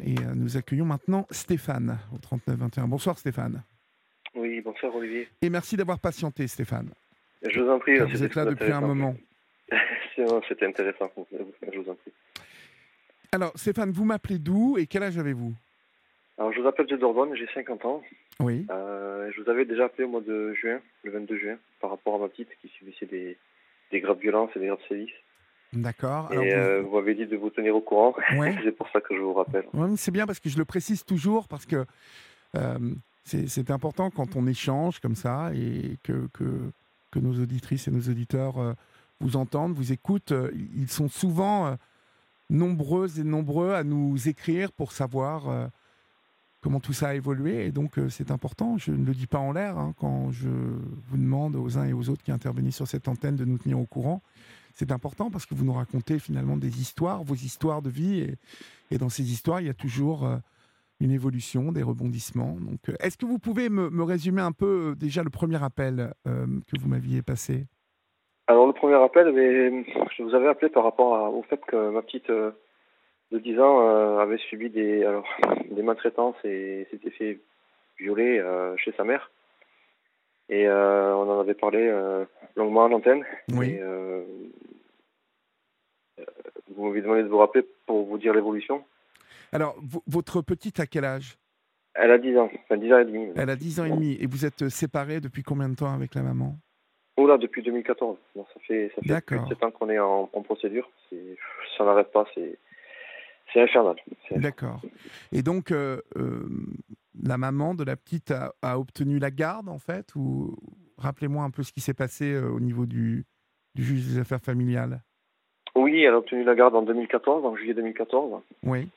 Et nous accueillons maintenant Stéphane au 39-21. Bonsoir Stéphane. Oui, bonsoir Olivier. Et merci d'avoir patienté Stéphane. Je vous en prie, Car vous c'était êtes là très depuis un intéressant. moment. C'était intéressant, je vous en prie. Alors Stéphane, vous m'appelez d'où et quel âge avez-vous ? Alors je vous appelle de Dordogne, j'ai 50 ans. Oui. Je vous avais déjà appelé au mois de juin, le 22 juin, par rapport à ma petite qui subissait des graves violences et des graves sévices. D'accord. Alors Et vous m'avez dit de vous tenir au courant, Ouais. c'est pour ça que je vous rappelle. Ouais, c'est bien parce que je le précise toujours parce que c'est important quand on échange comme ça et que nos auditrices et nos auditeurs vous entendent, vous écoutent. Ils sont souvent nombreuses et nombreux à nous écrire pour savoir comment tout ça a évolué. Et donc, c'est important. Je ne le dis pas en l'air quand je vous demande aux uns et aux autres qui interviennent sur cette antenne de nous tenir au courant. C'est important parce que vous nous racontez finalement des histoires, vos histoires de vie. Et dans ces histoires, il y a toujours une évolution, des rebondissements. Donc, est-ce que vous pouvez me résumer un peu déjà le premier appel que vous m'aviez passé ? Alors le premier appel, je vous avais appelé par rapport au fait que ma petite de 10 ans avait subi des maltraitances et s'était fait violer chez sa mère. Et on en avait parlé longuement à l'antenne. Oui. Et vous m'avez demandé de vous rappeler pour vous dire l'évolution. Alors, votre petite a quel âge ? Elle a 10 ans, enfin 10 ans et demi. Maintenant. Elle a 10 ans et demi. Et vous êtes séparés depuis combien de temps avec la maman ? Oh là, depuis 2014. Bon, ça fait plus de D'accord. 7 ans qu'on est en procédure. Ça n'arrête pas, c'est infernal. D'accord. Et donc, la maman de la petite a obtenu la garde, en fait ? Ou rappelez-moi un peu ce qui s'est passé au niveau du juge des affaires familiales. Oui, elle a obtenu la garde en 2014, en juillet 2014. Oui.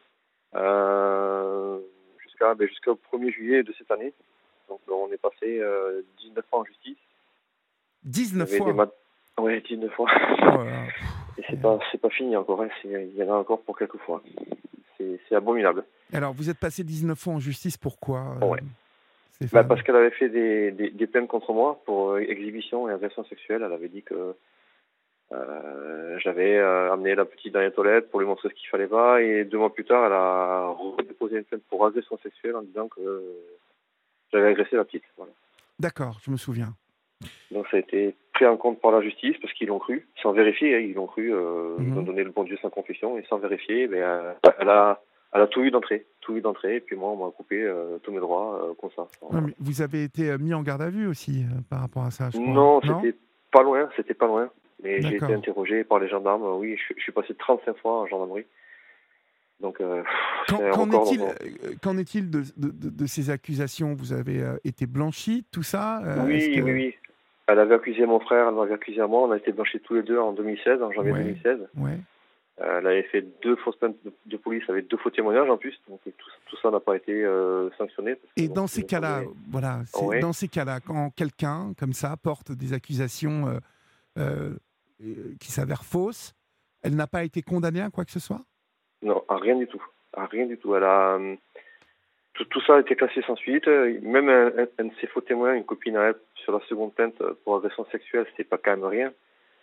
Jusqu'au 1er juillet de cette année. Donc on est passé 19 fois en justice. 19 fois. Oui, 19 fois. Oh là là. Et c'est pas fini encore, hein. Il y en a encore pour quelques fois. C'est abominable. Alors, vous êtes passé 19 fois en justice, pourquoi Ouais. Parce qu'elle avait fait des plaintes contre moi pour exhibition et agression sexuelle. Elle avait dit que j'avais amené la petite dans les toilettes pour lui montrer ce qu'il fallait pas. Et 2 mois plus tard, elle a redéposé une plainte pour agression sexuelle en disant que j'avais agressé la petite. Voilà. D'accord, je me souviens. Donc ça a été pris en compte par la justice parce qu'ils l'ont cru, sans vérifier. Ils l'ont cru, ils ont donné le bon Dieu sans confession et sans vérifier. Elle a tout eu d'entrée. Et puis moi, on m'a coupé tous mes droits comme ça. Non, mais vous avez été mis en garde à vue aussi par rapport à ça, je crois. Non, c'était pas loin. Mais j'ai été D'accord. interrogé par les gendarmes. Oui, je suis passé 35 fois en gendarmerie. Donc, qu'en est-il de ces accusations ? Vous avez été blanchi, tout ça Oui. Elle avait accusé mon frère, elle m'avait accusé à moi. On a été blanchis tous les deux en 2016, en janvier 2016. Ouais. Elle avait fait 2 fausses plaintes de police avec 2 faux témoignages en plus. Donc tout ça n'a pas été sanctionné. Et dans ces cas-là, dans ces cas-là, quand quelqu'un comme ça porte des accusations qui s'avèrent fausses, elle n'a pas été condamnée à quoi que ce soit ? Non, à rien du tout. Elle a tout ça a été classé sans suite. Même un de ses faux témoins, une copine à elle, sur la seconde plainte pour agression sexuelle, c'était pas quand même rien.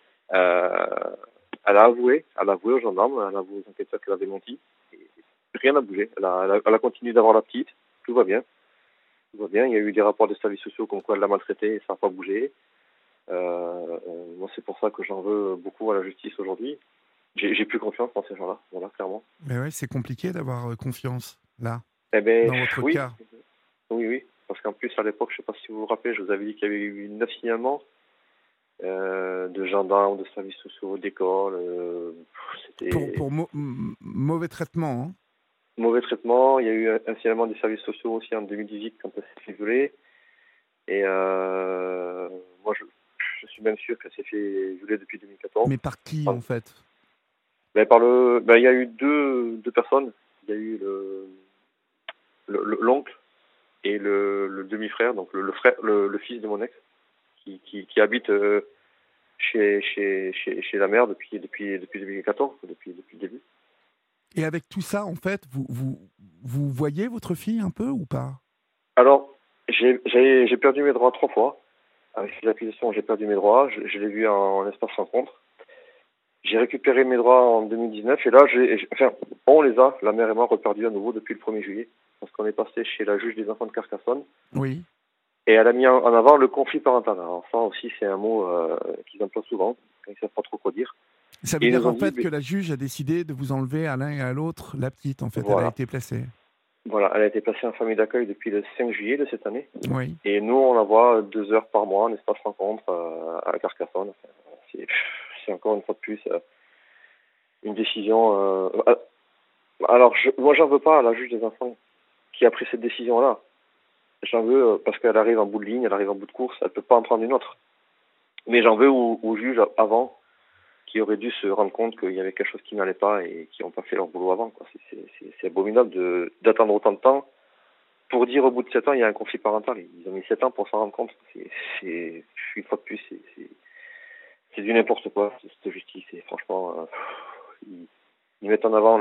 Elle a avoué aux gendarmes, elle a avoué aux enquêteurs qu'elle avait menti. Et rien n'a bougé. Elle a continué d'avoir la petite. Tout va bien. Il y a eu des rapports des services sociaux comme quoi elle l'a maltraité et ça n'a pas bougé. Moi, c'est pour ça que j'en veux beaucoup à la justice aujourd'hui. J'ai plus confiance dans ces gens-là, voilà, clairement. Mais ouais, c'est compliqué d'avoir confiance, là, dans votre cas. Oui. Parce qu'en plus, à l'époque, je ne sais pas si vous vous rappelez, je vous avais dit qu'il y avait eu 9 signalements de gendarmes, de services sociaux, d'écoles. Pour mauvais traitement, hein. Mauvais traitement. Il y a eu un signalement des services sociaux aussi en 2018 quand elle s'est fait violer. Et moi, je suis même sûr qu'elle s'est fait violer depuis 2014. Mais par qui, en fait ? Il y a eu deux personnes. Il y a eu l'oncle et le demi-frère, donc le fils de mon ex, qui habite chez la mère depuis 2014, depuis le début. Et avec tout ça, en fait, vous voyez votre fille un peu ou pas ? Alors, j'ai perdu mes droits 3 fois. Avec ces accusations, j'ai perdu mes droits. Je l'ai vue en espace rencontre. J'ai récupéré mes droits en 2019 et là, on les a, la mère et moi, reperdus à nouveau depuis le 1er juillet. Parce qu'on est passé chez la juge des enfants de Carcassonne. Oui. Et elle a mis en avant le conflit parental. Alors ça aussi, c'est un mot qu'ils emploient souvent, quand ils ne savent pas trop quoi dire. Ça veut Et ils dire nous ont en dit, fait que la juge a décidé de vous enlever à l'un et à l'autre la petite, en fait. Elle a voilà, été placée. voilà, elle a été placée en famille d'accueil depuis le 5 juillet de cette année. Oui. Et nous, on la voit 2 heures par mois en espace rencontre à Carcassonne. Enfin, c'est encore une fois de plus une décision. Alors, moi, j'en veux pas à la juge des enfants qui a pris cette décision-là. J'en veux parce qu'elle arrive en bout de ligne, elle arrive en bout de course, elle peut pas en prendre une autre. Mais j'en veux aux juges avant qui auraient dû se rendre compte qu'il y avait quelque chose qui n'allait pas et qui n'ont pas fait leur boulot avant, quoi. C'est abominable d'attendre autant de temps pour dire au bout de 7 ans il y a un conflit parental. Ils ont mis 7 ans pour s'en rendre compte. Une fois de plus, c'est du n'importe quoi, cette justice. Et franchement, ils mettent en avant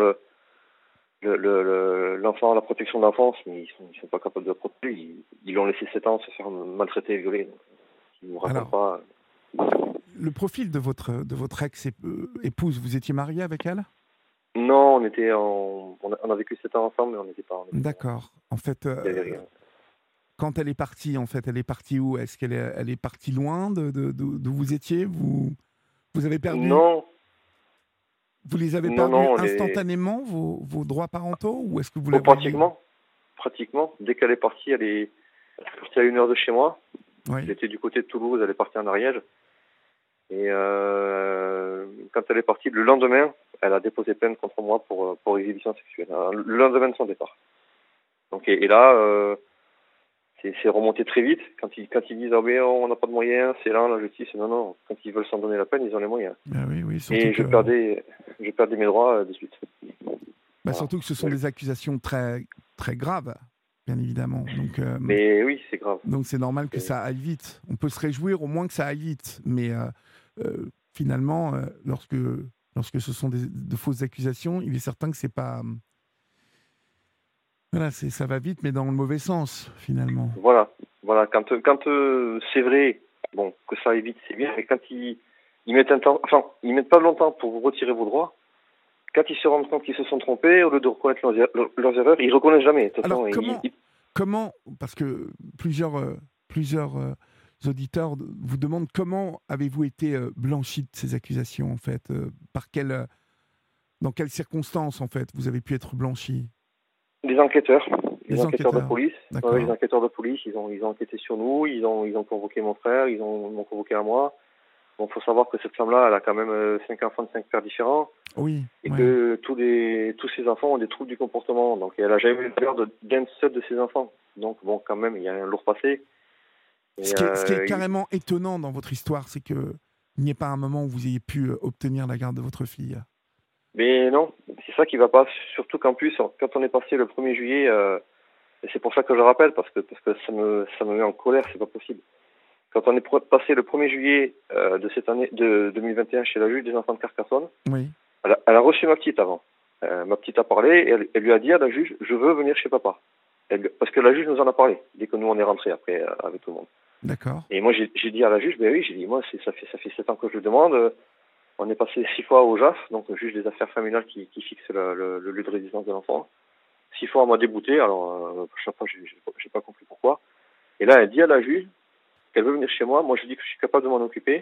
l'enfant, la protection de l'enfance, mais ils sont pas capables de le protéger. Ils l'ont laissé 7 ans se faire maltraiter et violer. Donc, ils nous racontent pas. Le profil de votre ex-épouse, vous étiez marié avec elle? Non, on a vécu 7 ans ensemble, mais on n'était pas. D'accord. En fait, Il y avait rien. quand elle est partie, elle est partie où? Est-ce elle est partie loin d'où vous étiez? Vous avez perdu? Non. Vous les avez Non, perdus non, instantanément, vos droits parentaux, ou est-ce que vous l'avez... Pratiquement. Dès qu'elle est partie, elle est partie à 1 heure de chez moi. Oui. Elle était du côté de Toulouse, elle est partie en Ariège. Et quand elle est partie, le lendemain, elle a déposé plainte contre moi pour exhibition sexuelle. Le lendemain de son départ. Donc, et là, c'est remonté très vite. Quand ils disent ah mais on n'a pas de moyens, c'est lent la justice. Non. Quand ils veulent s'en donner la peine, ils ont les moyens. Ah oui, surtout et je perdais mes droits de suite. Voilà. Surtout que ce sont des accusations très très graves, bien évidemment. Donc, mais oui, c'est grave. Donc c'est normal que ça aille vite. On peut se réjouir au moins que ça aille vite, mais finalement, lorsque ce sont de fausses accusations, il est certain que c'est pas... Voilà, ça va vite, mais dans le mauvais sens, finalement. Voilà. Quand c'est vrai, bon, que ça aille vite, c'est bien, mais quand ils mettent ils mettent pas longtemps pour vous retirer vos droits. Quand ils se rendent compte qu'ils se sont trompés, au lieu de reconnaître leurs erreurs, ils reconnaissent jamais. De toute façon, comment, parce que plusieurs auditeurs vous demandent comment avez-vous été blanchi de ces accusations, en fait, dans quelles circonstances, en fait, vous avez pu être blanchi? Les enquêteurs. Les enquêteurs de police. Ouais, les enquêteurs de police, ils ont enquêté sur nous, ils ont convoqué mon frère, ils m'ont convoqué à moi. Bon, faut savoir que cette femme-là, elle a quand même 5 enfants de 5 pères différents. Oui. Et que tous ces enfants ont des troubles du comportement. Donc, elle n'a jamais eu peur d'un seul de ses enfants. Donc, bon, quand même, il y a un lourd passé. Et ce qui est carrément étonnant dans votre histoire, c'est qu'il n'y ait pas un moment où vous ayez pu obtenir la garde de votre fille. Mais non, c'est ça qui va pas. Surtout qu'en plus, quand on est passé le 1er juillet, et c'est pour ça que je rappelle, parce que ça me met en colère, c'est pas possible. Quand on est passé le 1er juillet de cette année, de 2021, chez la juge des enfants de Carcassonne, oui. Elle a reçu ma petite avant. Ma petite a parlé et elle lui a dit à la juge, je veux venir chez papa. Parce que la juge nous en a parlé, dès que nous on est rentrés après avec tout le monde. D'accord. Et moi j'ai dit à la juge, moi ça fait 7 ans que je le demande. On est passé 6 fois au JAF, donc le juge des affaires familiales qui fixe le lieu de résidence de l'enfant. 6 fois on m'a débouté, alors chaque fois j'ai pas compris pourquoi. Et là elle dit à la juge qu'elle veut venir chez moi, moi je dis que je suis capable de m'en occuper.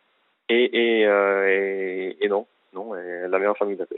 Et non, elle a mis en famille d'accueil.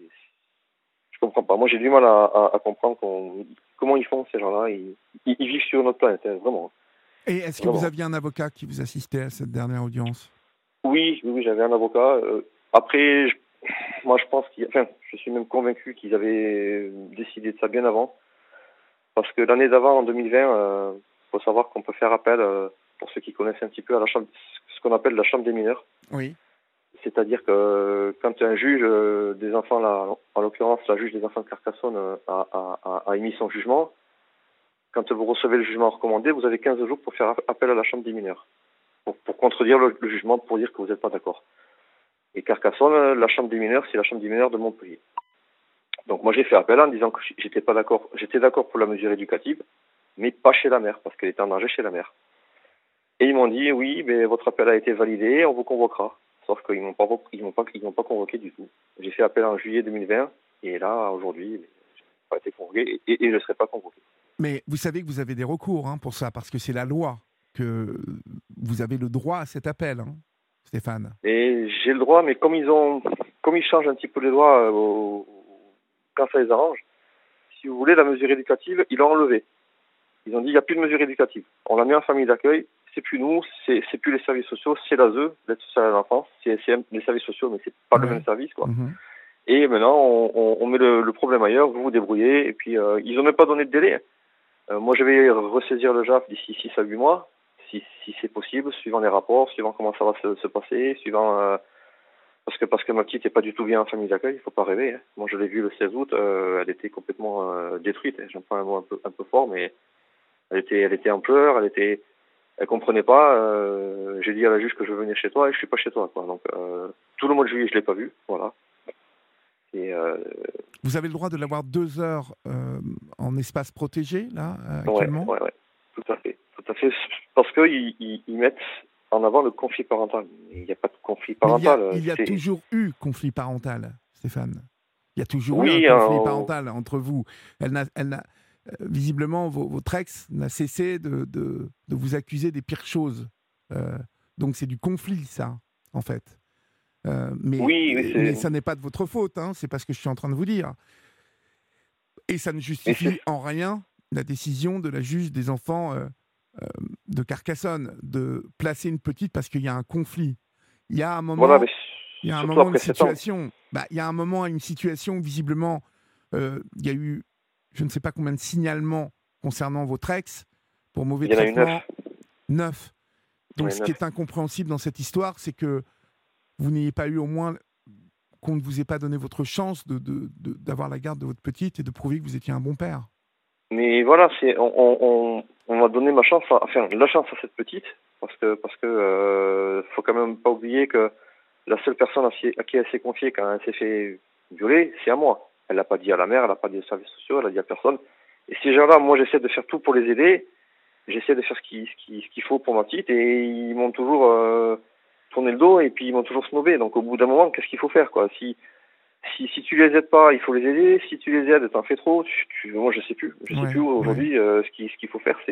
Je comprends pas. Moi, j'ai du mal à comprendre comment ils font, ces gens-là. Ils vivent sur notre planète, vraiment. Et est-ce que vous aviez un avocat qui vous assistait à cette dernière audience? Oui, j'avais un avocat. Après, moi, je suis même convaincu qu'ils avaient décidé de ça bien avant. Parce que l'année d'avant, en 2020, faut savoir qu'on peut faire appel, pour ceux qui connaissent un petit peu, à la chambre, ce qu'on appelle la chambre des mineurs. Oui. C'est-à-dire que quand un juge des enfants, là, en l'occurrence la juge des enfants de Carcassonne, a émis son jugement, quand vous recevez le jugement recommandé, vous avez 15 jours pour faire appel à la chambre des mineurs, pour contredire le jugement, pour dire que vous n'êtes pas d'accord. Et Carcassonne, la chambre des mineurs, c'est la chambre des mineurs de Montpellier. Donc moi j'ai fait appel en disant que j'étais d'accord pour la mesure éducative, mais pas chez la mère, parce qu'elle était en danger chez la mère. Et ils m'ont dit, oui, mais votre appel a été validé, on vous convoquera. Sauf qu'ils m'ont pas convoqué du tout. J'ai fait appel en juillet 2020 et là, aujourd'hui, je n'ai pas été convoqué et je ne serai pas convoqué. Mais vous savez que vous avez des recours pour ça, parce que c'est la loi, que vous avez le droit à cet appel, Stéphane. Et j'ai le droit, mais comme ils changent un petit peu les lois quand ça les arrange, si vous voulez, la mesure éducative, ils l'ont enlevée. Ils ont dit il n'y a plus de mesure éducative. On l'a mis en famille d'accueil, c'est plus nous, c'est plus les services sociaux, c'est l'ASE, l'aide sociale à l'enfance, c'est les services sociaux, mais c'est pas le même service, quoi. Et maintenant, on met le problème ailleurs, vous vous débrouillez, et puis ils n'ont même pas donné de délai. Moi, je vais ressaisir le JAF d'ici 6 à 8 mois, si c'est possible, suivant les rapports, suivant comment ça va se passer, suivant... parce que ma petite n'est pas du tout bien en famille d'accueil, il faut pas rêver. Moi, je l'ai vue le 16 août, elle était complètement détruite. J'aime pas un mot un peu fort, mais elle était en pleurs, elle comprenait pas. J'ai dit à la juge que je venais chez toi et je suis pas chez toi, quoi. Donc, tout le mois de juillet, je l'ai pas vue, voilà. Et, vous avez le droit de l'avoir 2 heures en espace protégé, là, actuellement? Ouais, tout à fait. Parce qu'ils mettent en avant le conflit parental. Il n'y a pas de conflit parental. Mais il y a toujours eu conflit parental, Stéphane. Il y a toujours eu un conflit parental entre vous. Visiblement, votre ex n'a cessé de vous accuser des pires choses. Donc c'est du conflit, ça, en fait. Mais ça n'est pas de votre faute, c'est pas ce que je suis en train de vous dire. Et ça ne justifie en rien la décision de la juge des enfants de Carcassonne de placer une petite parce qu'il y a un conflit. Il y a un moment, il y a une situation. Il y a un moment, une situation où visiblement il y a eu, je ne sais pas combien de signalements concernant votre ex pour mauvais traitement. 9. Donc, ce qui est incompréhensible dans cette histoire, c'est que vous n'ayez pas eu au moins, qu'on ne vous ait pas donné votre chance d'avoir la garde de votre petite et de prouver que vous étiez un bon père. Mais voilà, on m'a donné la chance à cette petite, parce que faut quand même pas oublier que la seule personne à qui elle s'est confiée quand elle s'est fait violer, c'est à moi. Elle l'a pas dit à la mère, elle l'a pas dit aux services sociaux, elle l'a dit à personne. Et ces gens-là, moi, j'essaie de faire tout pour les aider. J'essaie de faire ce qu'il faut pour ma petite, et ils m'ont toujours tourné le dos, et puis ils m'ont toujours snobé. Donc au bout d'un moment, qu'est-ce qu'il faut faire, quoi? Si tu les aides pas, il faut les aider. Si tu les aides, t'en fais trop. Moi, je sais plus. Je sais plus aujourd'hui ce qu'il faut faire.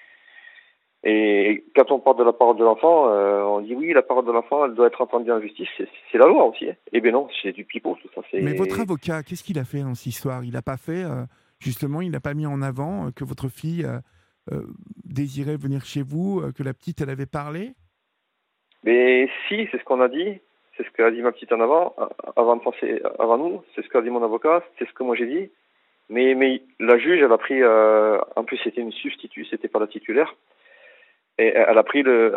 Et quand on parle de la parole de l'enfant, on dit oui, la parole de l'enfant, elle doit être entendue en justice. C'est la loi aussi. Eh bien non, c'est du pipeau, tout ça. Mais votre avocat, qu'est-ce qu'il a fait dans cette histoire? Il n'a pas fait, justement, il n'a pas mis en avant que votre fille désirait venir chez vous, que la petite, elle avait parlé? Mais si, c'est ce qu'on a dit. C'est ce qu'a dit ma petite en avant de passer avant nous. C'est ce qu'a dit mon avocat. C'est ce que moi j'ai dit. Mais la juge, elle a pris. En plus, c'était une substitut, c'était pas la titulaire. Et elle a pris les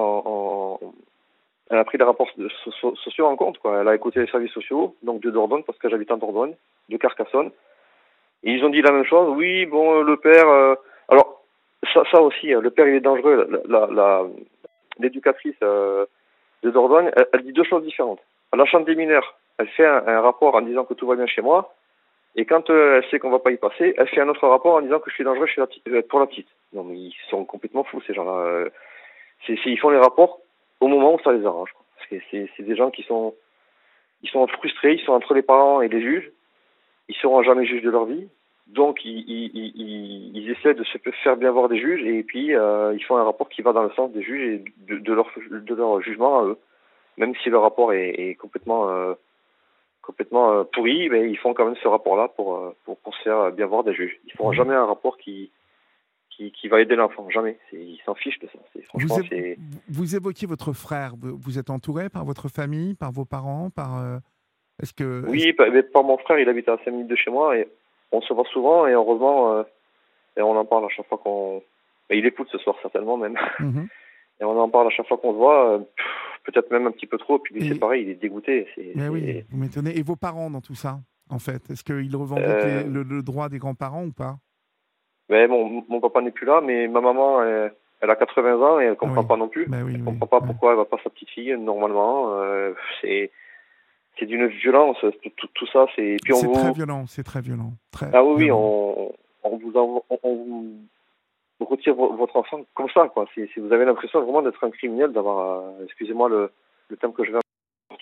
rapports sociaux en compte, quoi. Elle a écouté les services sociaux, donc de Dordogne, parce que j'habite en Dordogne, de Carcassonne. Et ils ont dit la même chose. Oui, bon, le père. Alors, ça aussi, le père, il est dangereux. L'éducatrice de Dordogne, elle dit 2 choses différentes. À la chambre des mineurs, elle fait un rapport en disant que tout va bien chez moi, et quand elle sait qu'on va pas y passer, elle fait un autre rapport en disant que je suis dangereux pour la petite. Non, mais ils sont complètement fous, ces gens-là. Ils font les rapports au moment où ça les arrange, quoi. Parce que c'est des gens ils sont frustrés, ils sont entre les parents et les juges, ils seront jamais juges de leur vie, donc ils essaient de se faire bien voir des juges, et puis ils font un rapport qui va dans le sens des juges et de leur jugement à eux. Même si le rapport est complètement pourri, mais ils font quand même ce rapport-là pour se faire bien voir des juges. Ils ne feront jamais un rapport qui va aider l'enfant, jamais. Ils s'en fichent de ça. Vous évoquiez votre frère. Vous êtes entouré par votre famille, par vos parents, Oui, par mon frère, il habite à 5 minutes de chez moi, et on se voit souvent, et heureusement, et on en parle à chaque fois Mais il écoute ce soir, certainement même. Et on en parle à chaque fois qu'on se voit, peut-être même un petit peu trop, puis lui, c'est pareil, il est dégoûté. Oui, vous m'étonnez. Et vos parents dans tout ça, en fait? Est-ce qu'ils revendiquent le droit des grands-parents ou pas? Mon papa n'est plus là, mais ma maman, elle a 80 ans et elle comprend pas non plus. Elle comprend pas pourquoi elle va pas sa petite fille, normalement. C'est d'une violence, tout ça. C'est très violent, c'est très violent. Ah oui, on vous retire votre enfant comme ça, quoi. Vous avez l'impression vraiment d'être un criminel, d'avoir, excusez-moi le terme que je vais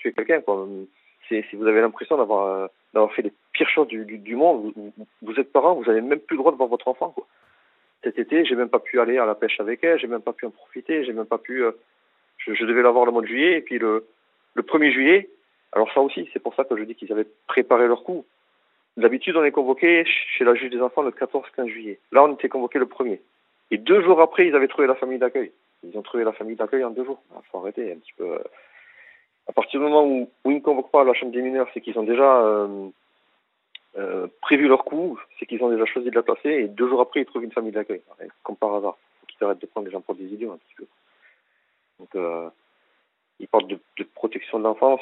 tuer quelqu'un, quoi. Si vous avez l'impression d'avoir fait les pires choses du monde, vous êtes parent, vous n'avez même plus le droit de voir votre enfant, quoi. Cet été, j'ai même pas pu aller à la pêche avec elle, j'ai même pas pu en profiter, j'ai même pas pu. Je devais l'avoir le mois de juillet, et puis le 1er juillet. Alors ça aussi, c'est pour ça que je dis qu'ils avaient préparé leur coup. D'habitude, on est convoqué chez la juge des enfants le 14-15 juillet. Là, on était convoqué le 1er. Et 2 jours après, ils avaient trouvé la famille d'accueil. Ils ont trouvé la famille d'accueil en 2 jours. Il faut arrêter un petit peu. À partir du moment où ils ne convoquent pas la chambre des mineurs, c'est qu'ils ont déjà prévu leur coup, c'est qu'ils ont déjà choisi de la placer, et 2 jours après, ils trouvent une famille d'accueil. Comme par hasard. Il faut qu'ils arrêtent de prendre les gens pour des idiots un petit peu. Donc, ils parlent de protection de l'enfance.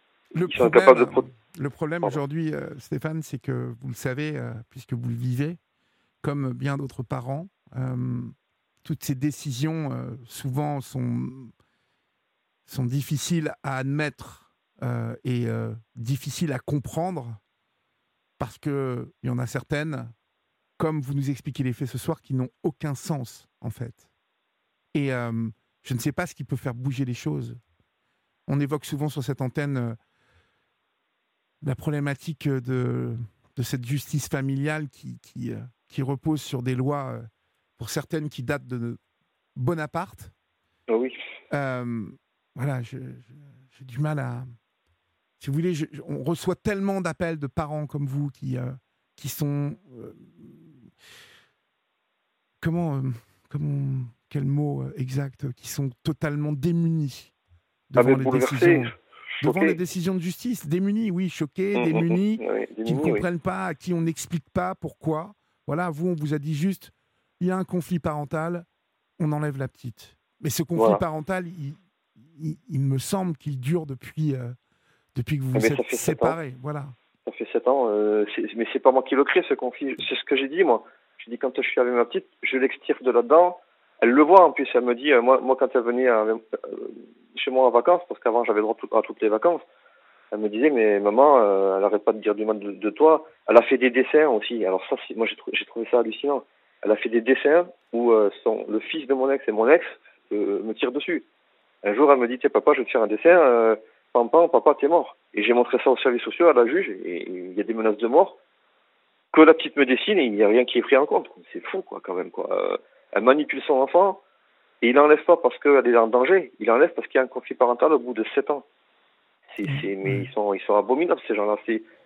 Le problème aujourd'hui, Stéphane, c'est que vous le savez, puisque vous le vivez, comme bien d'autres parents, toutes ces décisions souvent sont difficiles à admettre et difficiles à comprendre, parce qu'il y en a certaines, comme vous nous expliquez les faits ce soir, qui n'ont aucun sens, en fait. Et je ne sais pas ce qui peut faire bouger les choses. On évoque souvent sur cette antenne la problématique de cette justice familiale qui repose sur des lois, pour certaines, qui datent de Bonaparte. Ah oui. Voilà, j'ai du mal à... Si vous voulez, on reçoit tellement d'appels de parents comme vous qui sont... quel mot exact? Qui sont totalement démunis devant les décisions de justice. Démunis, oui, choqués, démunis, qui ne comprennent pas, à qui on n'explique pas pourquoi. Voilà, vous, on vous a dit juste, il y a un conflit parental, on enlève la petite. Mais ce conflit parental, il me semble qu'il dure depuis que vous vous êtes séparés. Voilà. Ça fait 7 ans, mais c'est pas moi qui le crée, ce conflit. C'est ce que j'ai dit, moi. J'ai dit, quand je suis avec ma petite, je l'extire de là-dedans. Elle le voit, en plus, elle me dit, moi quand elle venait chez moi en vacances, parce qu'avant j'avais droit à toutes les vacances, elle me disait, mais maman, elle arrête pas de dire du mal de toi. Elle a fait des dessins aussi. Alors ça, moi j'ai trouvé ça hallucinant. Elle a fait des dessins où le fils de mon ex et mon ex me tirent dessus. Un jour, elle me dit, papa, je vais te faire un dessin, papa, t'es mort. Et j'ai montré ça aux services sociaux, à la juge, et il y a des menaces de mort que la petite me dessine, et il n'y a rien qui est pris en compte. C'est fou, quoi, quand même, quoi. Elle manipule son enfant, et il n'enlève pas parce qu'elle est en danger, il enlève parce qu'il y a un conflit parental au bout de 7 ans. Mais ils sont abominables, ces gens-là.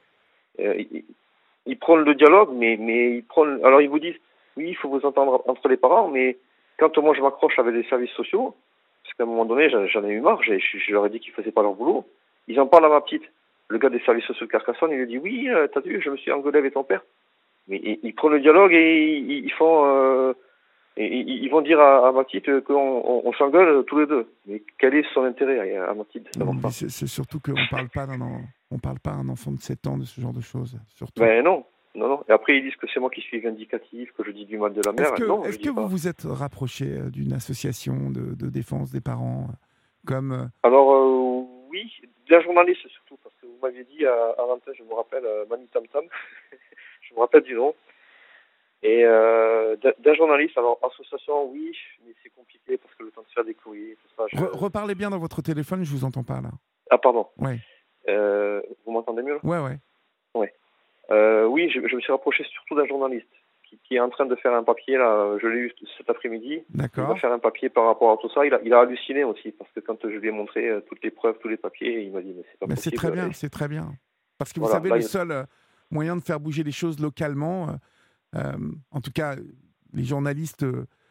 Ils prennent le dialogue, mais alors ils vous disent, oui, il faut vous entendre entre les parents, mais quand moi je m'accroche avec les services sociaux, parce qu'à un moment donné, j'en ai eu marre, je leur ai dit qu'ils faisaient pas leur boulot, ils en parlent à ma petite. Le gars des services sociaux de Carcassonne, il lui dit, oui, t'as vu, je me suis engueulé avec ton père. Mais ils prennent le dialogue et ils font... ils vont dire à ma petite qu'on s'engueule tous les deux. Mais quel est son intérêt à ma petite de savoir ça? C'est surtout qu'on ne parle pas à un enfant de 7 ans de ce genre de choses. Surtout. Ben non. Et après, ils disent que c'est moi qui suis vindicatif, que je dis du mal de la mère. Est-ce que vous vous êtes rapproché d'une association de défense des parents comme... Alors, oui, d'un journaliste surtout, parce que vous m'aviez dit à l'antenne, je me rappelle, Mani Tam Tam, je me rappelle du nom. Et d'un journaliste, alors association, oui, mais c'est compliqué parce que le temps de faire des courriers, tout ça. Reparlez bien dans votre téléphone, je vous entends pas là. Ah, pardon. Ouais. Vous m'entendez mieux là? Ouais. Oui, je me suis rapproché surtout d'un journaliste qui est en train de faire un papier, là, je l'ai eu cet après-midi. D'accord. Il va faire un papier par rapport à tout ça. Il a halluciné aussi, parce que quand je lui ai montré toutes les preuves, tous les papiers, il m'a dit, mais c'est pas possible. C'est très bien. Parce que vous savez, le seul moyen de faire bouger les choses localement, en tout cas, les journalistes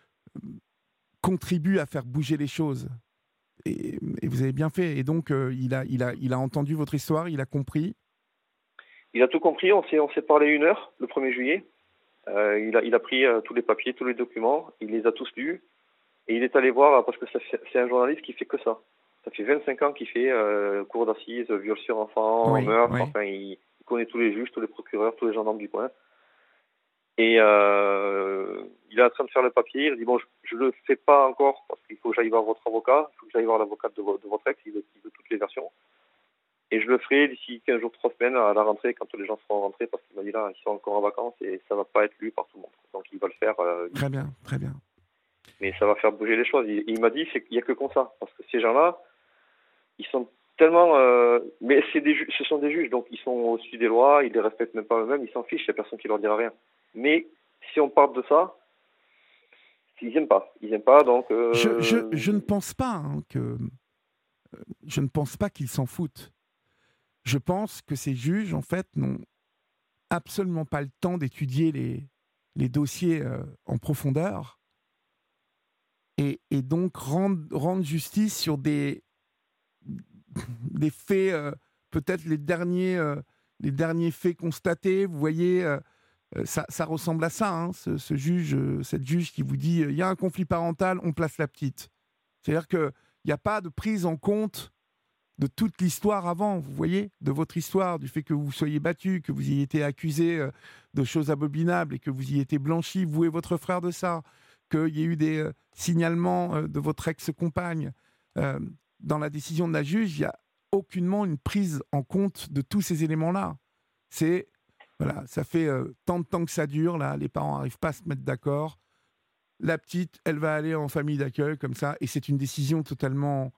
contribuent à faire bouger les choses. Et vous avez bien fait. Et donc, il a entendu votre histoire, il a compris. Il a tout compris. On s'est parlé 1 heure, le 1er juillet. Il a pris tous les papiers, tous les documents. Il les a tous lus. Et il est allé voir, parce que c'est un journaliste qui fait que ça. Ça fait 25 ans qu'il fait cour d'assises, viol sur enfant, meurtre. Oui. Enfin, il connaît tous les juges, tous les procureurs, tous les gendarmes du coin. Et il est en train de faire le papier. Il dit, bon, je le fais pas encore parce qu'il faut que j'aille voir votre avocat. Il faut que j'aille voir l'avocat de votre ex. Il veut toutes les versions. Et je le ferai d'ici 15 jours, 3 semaines à la rentrée, quand les gens seront rentrés, parce qu'il m'a dit là, ils sont encore en vacances et ça va pas être lu par tout le monde. Donc il va le faire. Très bien. Mais ça va faire bouger les choses. Il m'a dit, il y a que comme ça. Parce que ces gens-là, ils sont tellement... mais ce sont des juges, donc ils sont au-dessus des lois, ils les respectent même pas eux-mêmes, ils s'en fichent, il n'y a personne qui leur dira rien. Mais si on parle de ça, ils n'aiment pas. Ils n'aiment pas, donc... Je ne pense pas je ne pense pas qu'ils s'en foutent. Je pense que ces juges, en fait, n'ont absolument pas le temps d'étudier les dossiers en profondeur et donc rendre justice sur des faits, peut-être les derniers faits constatés. Vous voyez, ça ressemble à ça, hein, ce juge, cette juge qui vous dit il y a un conflit parental, on place la petite. C'est-à-dire qu'il n'y a pas de prise en compte de toute l'histoire avant, vous voyez, de votre histoire, du fait que vous soyez battu, que vous ayez été accusé de choses abominables et que vous y été blanchi, vous et votre frère de ça, qu'il y ait eu des signalements de votre ex-compagne. Dans la décision de la juge, il n'y a aucunement une prise en compte de tous ces éléments-là. Voilà, ça fait tant de temps que ça dure, là, les parents n'arrivent pas à se mettre d'accord. La petite, elle va aller en famille d'accueil, comme ça, et c'est une décision totalement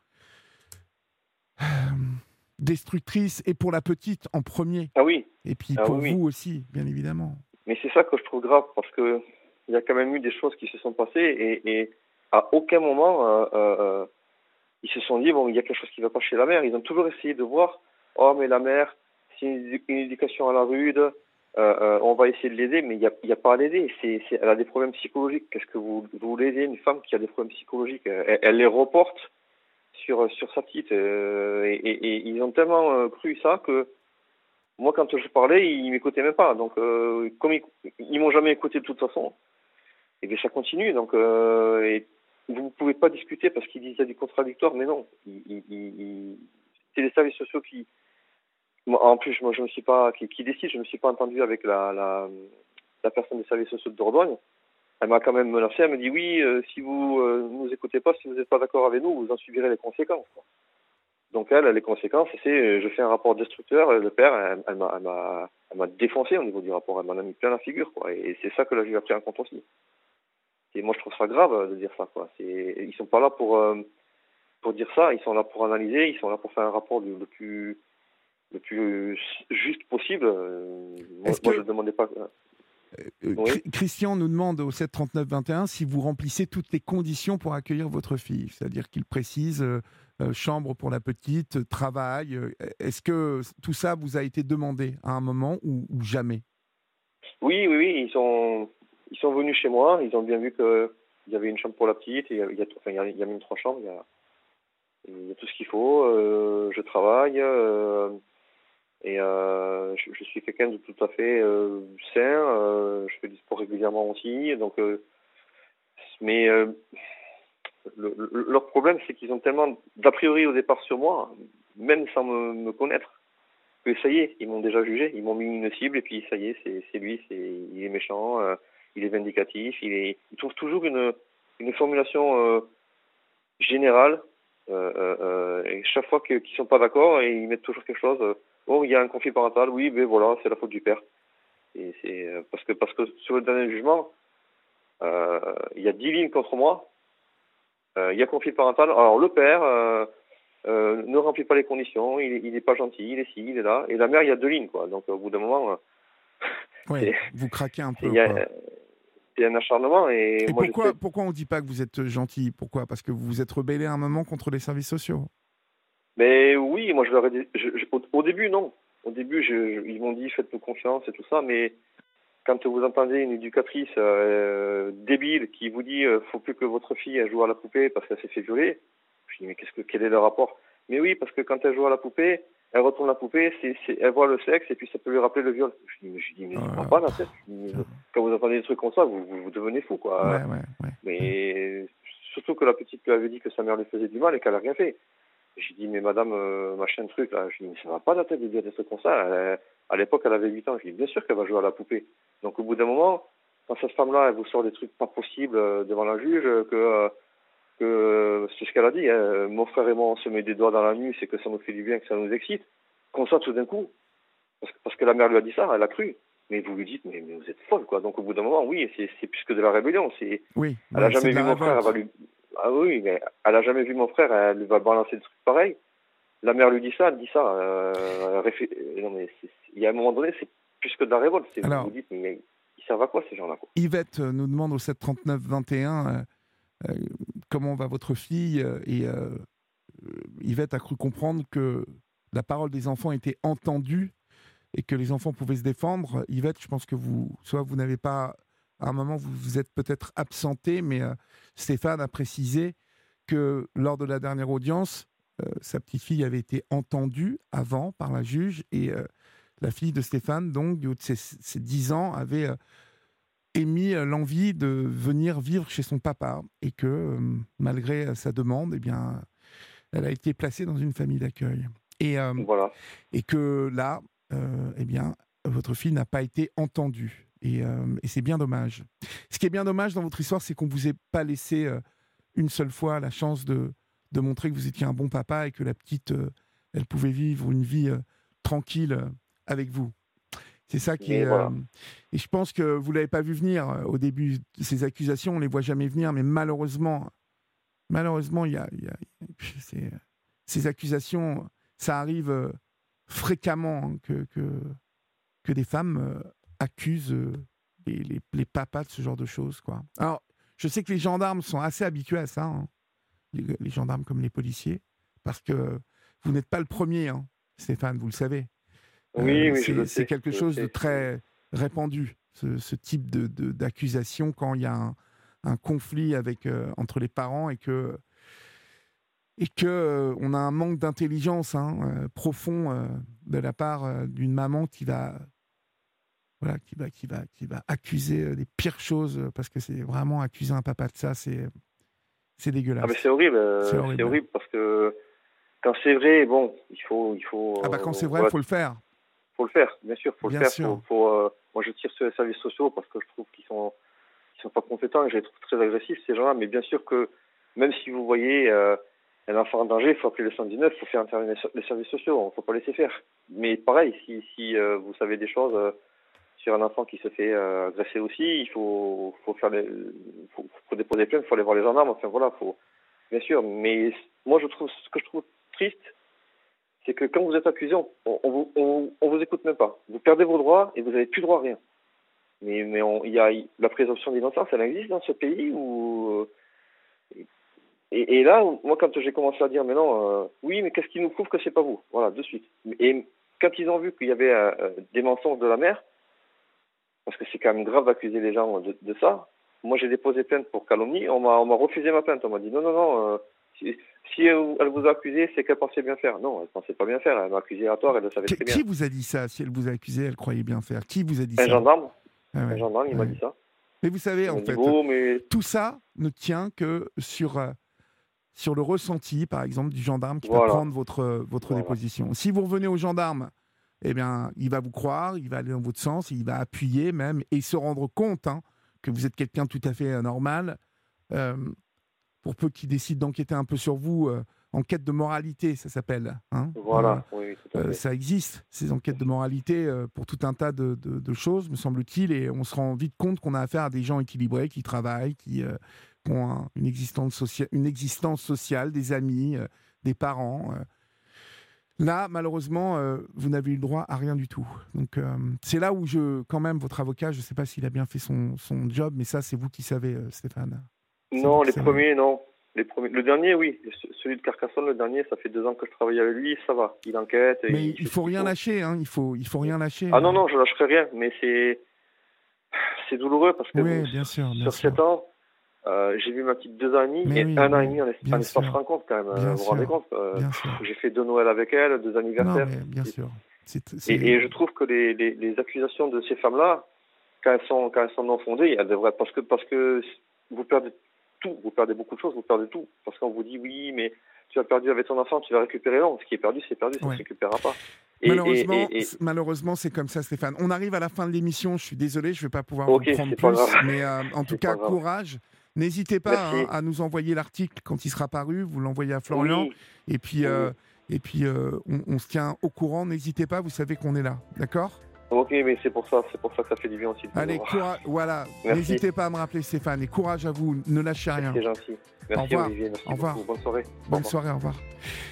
destructrice, et pour la petite en premier. Ah oui. Et puis Ah pour oui, vous aussi, bien évidemment. Mais c'est ça que je trouve grave, parce que il y a quand même eu des choses qui se sont passées, et à aucun moment, ils se sont dit, bon, il y a quelque chose qui ne va pas chez la mère. Ils ont toujours essayé de voir, oh, mais la mère, c'est une éducation à la rude, on va essayer de l'aider, mais il y a pas à l'aider. Elle a des problèmes psychologiques. Qu'est-ce que vous voulez aider une femme qui a des problèmes psychologiques? Elle les reporte sur sa petite. Et ils ont tellement cru ça que moi, quand je parlais, ils m'écoutaient même pas. Donc, comme ils m'ont jamais écouté de toute façon, et bien ça continue. Donc, et vous ne pouvez pas discuter parce qu'ils disent qu'il y a du contradictoire, mais non. C'est les services sociaux qui... En plus, moi, je me suis pas... qui décide, je ne me suis pas entendu avec la personne des services sociaux de Dordogne. Elle m'a quand même menacé, elle me dit oui, si vous ne nous écoutez pas, si vous n'êtes pas d'accord avec nous, vous en subirez les conséquences, quoi. Donc les conséquences, c'est je fais un rapport destructeur, le père, elle m'a défoncé au niveau du rapport, elle m'en a mis plein la figure, quoi. Et c'est ça que là, j'ai pris en compte aussi. Et moi, je trouve ça grave de dire ça, quoi. Ils sont pas là pour dire ça, ils sont là pour analyser, ils sont là pour faire un rapport le plus juste possible. Moi, je ne demandais pas... Oui. Christian nous demande au 739-21 si vous remplissez toutes les conditions pour accueillir votre fille, c'est-à-dire qu'il précise chambre pour la petite, travail. Est-ce que tout ça vous a été demandé à un moment ou jamais? Oui, ils sont venus chez moi, ils ont bien vu qu'il y avait une chambre pour la petite, et il y a même 3 chambres, il y a tout ce qu'il faut, je travaille, et je suis quelqu'un de tout à fait sain, je fais du sport régulièrement aussi, donc mais leur problème, c'est qu'ils ont tellement d'a priori au départ sur moi, même sans me connaître, que ça y est, ils m'ont déjà jugé, ils m'ont mis une cible, et puis ça y est, c'est lui, il est méchant, il est vindicatif, il trouve toujours une formulation générale, et chaque fois qu'ils sont pas d'accord, et ils mettent toujours quelque chose, oh, il y a un conflit parental, oui, mais voilà, c'est la faute du père. Et c'est parce que sur le dernier jugement, il y a 10 lignes contre moi, il y a conflit parental, alors le père ne remplit pas les conditions, il n'est pas gentil, il est ci, il est là, et la mère, il y a 2 lignes, quoi. Donc au bout d'un moment, ouais, vous craquez un peu. C'est un acharnement. Et moi, pourquoi on ne dit pas que vous êtes gentil? Pourquoi? Parce que vous vous êtes rebellé à un moment contre les services sociaux? Mais oui, moi je leur ai dit, au début, non. Au début, ils m'ont dit faites-nous confiance et tout ça, mais quand vous entendez une éducatrice débile qui vous dit faut plus que votre fille elle joue à la poupée parce qu'elle s'est fait violer, je dis mais quel est le rapport? Mais oui, parce que quand elle joue à la poupée, elle retourne la poupée, elle voit le sexe et puis ça peut lui rappeler le viol. Je dis mais ça prend pas la tête. Quand vous entendez des trucs comme ça, vous devenez fou, quoi. Ouais. Mais surtout que la petite lui avait dit que sa mère lui faisait du mal et qu'elle a rien fait. J'ai dit mais madame, machin truc là, je dis mais ça va pas la tête de dire des trucs comme ça. À l'époque elle avait 8 ans, je dis bien sûr qu'elle va jouer à la poupée. Donc au bout d'un moment, quand cette femme-là elle vous sort des trucs pas possibles devant la juge, que c'est ce qu'elle a dit, hein, mon frère et moi on se met des doigts dans la nuit, c'est que ça nous fait du bien, que ça nous excite, comme ça tout d'un coup, parce que la mère lui a dit ça, elle a cru. Mais vous lui dites mais vous êtes folle, quoi. Donc au bout d'un moment, oui, c'est plus que de la rébellion. Oui, elle a jamais vu mon frère, elle va lui... Ah oui, mais elle a jamais vu mon frère, elle va balancer des trucs pareils. la mère lui dit ça, elle dit ça. Non, mais il y a un moment donné, c'est plus que de la révolte. Alors, vous dites, mais ils servent à quoi ces gens-là, quoi? Yvette nous demande au 739-21 comment va votre fille et Yvette a cru comprendre que la parole des enfants était entendue et que les enfants pouvaient se défendre. Yvette, je pense que vous n'avez pas, à un moment, vous vous êtes peut-être absenté, mais Stéphane a précisé que lors de la dernière audience, sa petite fille avait été entendue avant par la juge et la fille de Stéphane, donc du haut de ses 10 ans, avait émis l'envie de venir vivre chez son papa et que malgré sa demande, eh bien, elle a été placée dans une famille d'accueil. Voilà. Et que là, eh bien, votre fille n'a pas été entendue. Et c'est bien dommage. Ce qui est bien dommage dans votre histoire, c'est qu'on ne vous ait pas laissé une seule fois la chance de montrer que vous étiez un bon papa et que la petite, elle pouvait vivre une vie tranquille avec vous. C'est ça qui est... Voilà. et je pense que vous ne l'avez pas vu venir au début. Ces accusations, on ne les voit jamais venir, mais malheureusement, ces accusations, ça arrive fréquemment hein, que des femmes accusent les papas de ce genre de choses, quoi. Alors, je sais que les gendarmes sont assez habitués à ça, hein, les gendarmes comme les policiers, parce que vous n'êtes pas le premier, hein, Stéphane, vous le savez. Oui, c'est quelque chose de très répandu, ce type d'accusation quand il y a un conflit entre les parents et que on a un manque d'intelligence profond de la part d'une maman qui va accuser les pires choses, parce que c'est vraiment accuser un papa de ça, c'est dégueulasse. Ah mais c'est horrible, c'est horrible parce que quand c'est vrai, bon, il faut quand c'est vrai, il faut le faire. Faut le faire, bien sûr, faut le faire. Sûr. Moi, je tire sur les services sociaux parce que je trouve qu'ils sont pas compétents et je les trouve très agressifs, ces gens-là. Mais bien sûr que même si vous voyez un enfant en danger, il faut appeler le 119, il faut faire intervenir les services sociaux, il ne faut pas laisser faire. Mais pareil, si vous savez des choses sur un enfant qui se fait agresser aussi, il faut déposer plainte, il faut aller voir les gendarmes. Enfin voilà, bien sûr. Mais moi, ce que je trouve triste, c'est que quand vous êtes accusé, on vous écoute même pas. Vous perdez vos droits et vous n'avez plus droit à rien. Mais il y a la présomption d'innocence, elle existe dans ce pays où et là, moi, quand j'ai commencé à dire, mais non, oui, mais qu'est-ce qui nous prouve que c'est pas vous? Voilà, de suite. Et quand ils ont vu qu'il y avait des mensonges de la mère, parce que c'est quand même grave d'accuser les gens de ça, moi j'ai déposé plainte pour calomnie, on m'a refusé ma plainte, on m'a dit non, si elle vous a accusé, c'est qu'elle pensait bien faire. Non, elle pensait pas bien faire, elle m'a accusé à tort, elle le savait très bien. Qui vous a dit ça? Si elle vous a accusé, elle croyait bien faire. Qui vous a dit ça? Un gendarme. Ah ouais. Un gendarme, il m'a dit ça. Mais vous savez, en fait, tout ça ne tient que sur le ressenti, par exemple, du gendarme qui va prendre votre déposition. Si vous revenez au gendarme, eh bien, il va vous croire, il va aller dans votre sens, il va appuyer même et se rendre compte que vous êtes quelqu'un de tout à fait normal. Pour peu qu'il décide d'enquêter un peu sur vous, enquête de moralité, ça s'appelle. Voilà, oui, tout à fait. Ça existe, ces enquêtes de moralité, pour tout un tas de choses, me semble-t-il, et on se rend vite compte qu'on a affaire à des gens équilibrés, qui travaillent, qui ont une existence sociale, des amis, des parents. Là, malheureusement, vous n'avez eu le droit à rien du tout. Donc, c'est là où quand même, votre avocat, je ne sais pas s'il a bien fait son job, mais ça, c'est vous qui savez, Stéphane. Non, les premiers, non. Le dernier, oui. Celui de Carcassonne, le dernier, ça fait 2 ans que je travaille avec lui, ça va. Il enquête. Mais il faut rien lâcher, il faut rien lâcher. Ah non, je lâcherai rien, mais c'est douloureux parce que oui, bien sûr, sur 7 ans, j'ai vu ma petite 2 ans et demi et 1 an et demi en espace rencontre quand même. Vous vous rendez compte j'ai fait 2 Noëls avec elle, 2 anniversaires. Non, mais bien sûr. Et je trouve que les accusations de ces femmes-là, quand elles sont non fondées, elles devraient parce que vous perdez tout, vous perdez beaucoup de choses, vous perdez tout. Parce qu'on vous dit oui, mais tu as perdu avec ton enfant, tu vas récupérer. Non, ce qui est perdu, ça ne se récupérera pas. Malheureusement, c'est comme ça, Stéphane. On arrive à la fin de l'émission, je suis désolé, je ne vais pas pouvoir vous prendre plus. Mais en tout cas, courage. N'hésitez pas à nous envoyer l'article quand il sera paru, vous l'envoyez à Florian. Oui. Et puis, on se tient au courant. N'hésitez pas, vous savez qu'on est là. D'accord ? Ok, mais c'est pour ça que ça fait du bien aussi. Allez, voilà. N'hésitez pas à me rappeler, Stéphane. Et courage à vous, ne lâchez rien. C'est gentil. Merci, au revoir. Olivier. Merci au revoir. Beaucoup. Bonne soirée. Bonne soirée, au revoir.